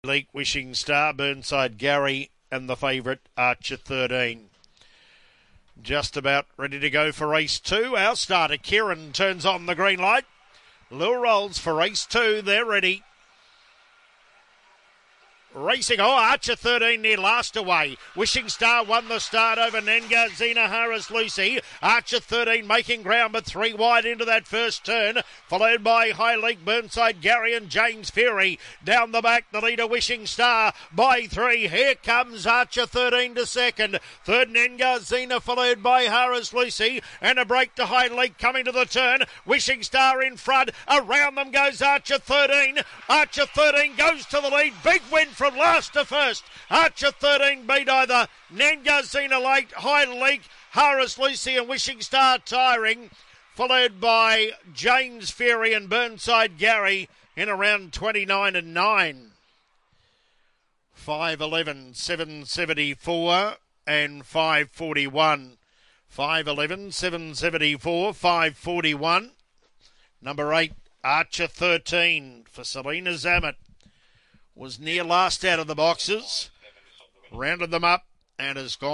Leak, Wishing Star, Burnside Gary, and the favourite Archer 13. Just about ready to go for race 2. Our starter, Kieran, turns on the green light. Lure rolls for race 2. They're ready. Racing, Archer 13 near last away. Wishing Star won the start over Nenga, Zena Harris, Lucy. Archer 13 making ground, but 3 wide into that first turn, followed by High League, Burnside Gary and James Fury. Down the back, the leader Wishing Star by 3. Here comes Archer 13 to second. Third Nenga, Zena, followed by Harris, Lucy. And a break to High League coming to the turn. Wishing Star in front. Around them goes Archer 13. Archer 13 goes to the lead. Big win from last to first. Archer 13 beat either Nenga, Zena late, High League, Harris, Lucy and Wishing Star tiring, followed by James Fury and Burnside Gary in around 29 and 9. 5:11, 774 and 5:41. 5:11, 774, 5:41. Number 8, Archer 13 for Selena Zammit. Was near last out of the boxes, rounded them up and has gone.